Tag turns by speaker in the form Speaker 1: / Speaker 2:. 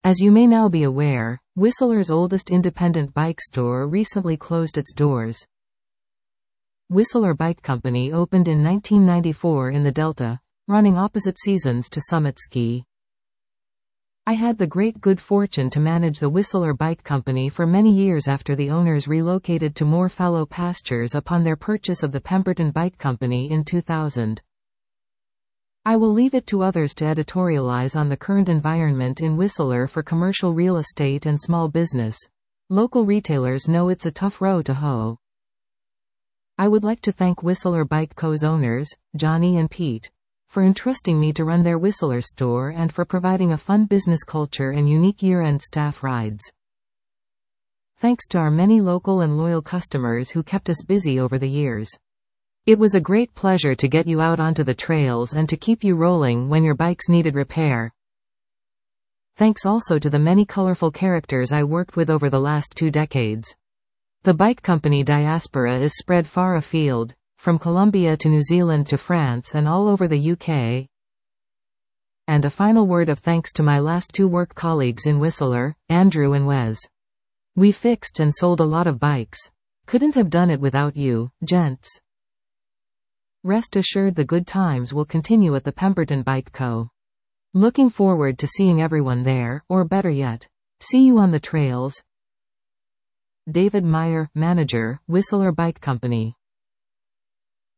Speaker 1: As you may now be aware, Whistler's oldest independent bike store recently closed its doors. Whistler Bike Company opened in 1994 in the Delta, running opposite seasons to Summit Ski. I had the great good fortune to manage the Whistler Bike Company for many years after the owners relocated to more fallow pastures upon their purchase of the Pemberton Bike Company in 2000. I will leave it to others to editorialize on the current environment in Whistler for commercial real estate and small business. Local retailers know it's a tough row to hoe. I would like to thank Whistler Bike Co.'s owners, Johnny and Pete, for entrusting me to run their Whistler store and for providing a fun business culture and unique year-end staff rides. Thanks to our many local and loyal customers who kept us busy over the years. It was a great pleasure to get you out onto the trails and to keep you rolling when your bikes needed repair. Thanks also to the many colorful characters I worked with over the last 2 decades. The bike company diaspora is spread far afield, from Colombia to New Zealand to France and all over the UK. And a final word of thanks to my last 2 work colleagues in Whistler, Andrew and Wes. We fixed and sold a lot of bikes. Couldn't have done it without you, gents. Rest assured the good times will continue at the Pemberton Bike Co. Looking forward to seeing everyone there, or better yet, see you on the trails. David Meyer, Manager, Whistler Bike Company.